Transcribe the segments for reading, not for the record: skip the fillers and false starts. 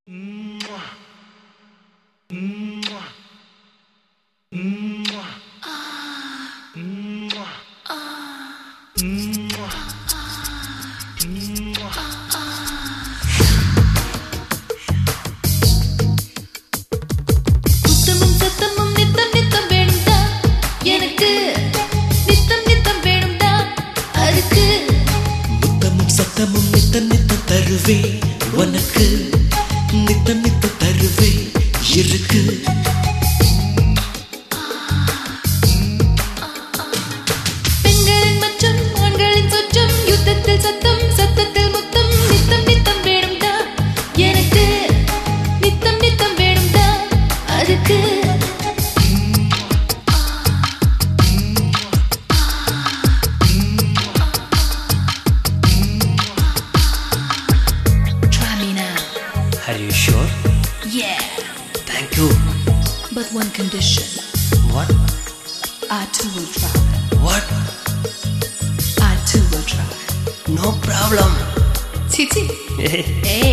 தருவே உனக்கு நித்த நித்த தருவே இருக்கு பெண்களின் மச்சம் ஆண்களின் சொச்சம் யுத்தத்தில் சத்தம் சத்தத்தில் முத்தம் நித்தம் நித்தம் வேணும்டா எனக்கு நித்தம் நித்தம் வேணும்டா அதுக்கு Are you sure? Yeah. Thank you. But one condition. What? I too will try. What? I too will try. No problem. Titi. Hey.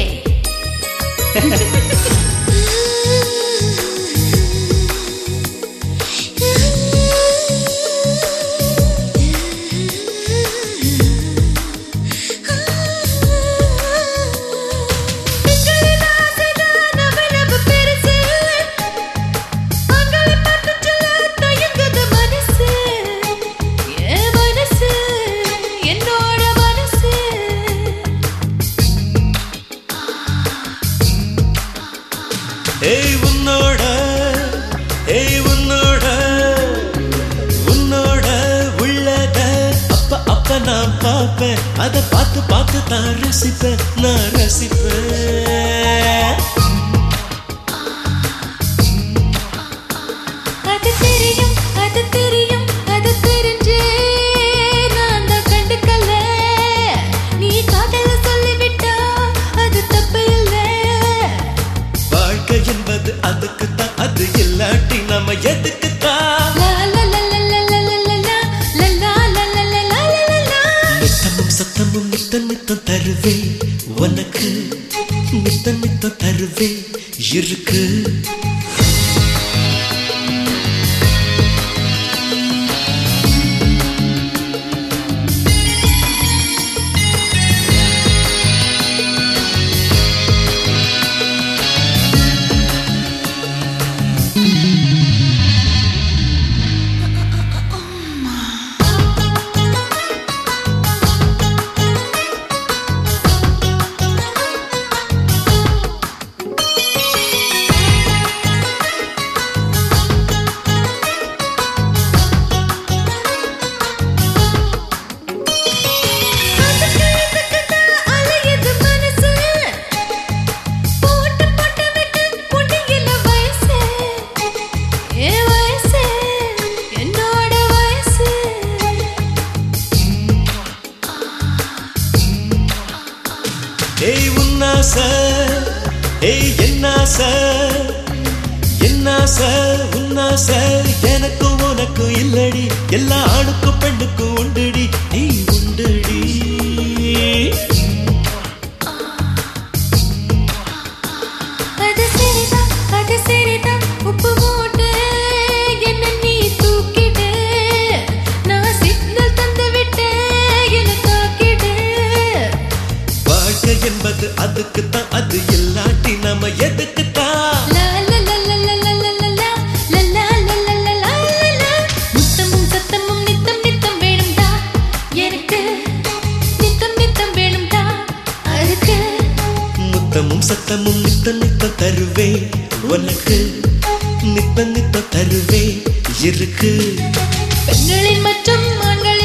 உன்னோட உள்ளத அப்ப நான் பாப்பேன் அத பார்த்து பார்த்து தான் ரசிப்பேன் நான் ரசிப்பேன் அது தெரியும் அது தெரிஞ்சே நான் தான் கண்டுக்கல நீ காதல சொல்லிவிட்டா அது தப்பு இல்லை வாழ்க்கை என்பது அதுக்கு தான் அது இல்லாட்டி நம்ம எதுக்கு தான் நித்தமும் சத்தமும் நித்த நித்தம் தருவே உனக்கு நித்த நித்தம் தருவே இருக்கு உன்னாச எனக்கு உனக்கு இல்லடி எல்லா ஆணுக்கும் பெண்ணுக்கும் உண்டுடி நீ உண்டுடி அது சரிதான் உப்பு மூட்டை என்ன நீ தூக்கிடு நான் சிக்னல் தந்து விட்டேன் என்ன தாக்கிடு வாழ்க்கை என்பது அதுக்கு தான் அது இல்லாட்டி நம்ம எதுக்கு தான் முத்தமும் சத்தமும் நித்தம் நித்தம் வேணும்டா எனக்கு நித்தம் நித்தம் வேணும்டா அதுக்கு முத்தமும் சத்தமும் நித்த நித்த தருவே உனக்கு நித்த நித்த தருவே இருக்கு பெண்களின் மற்றும் ஆண்கள்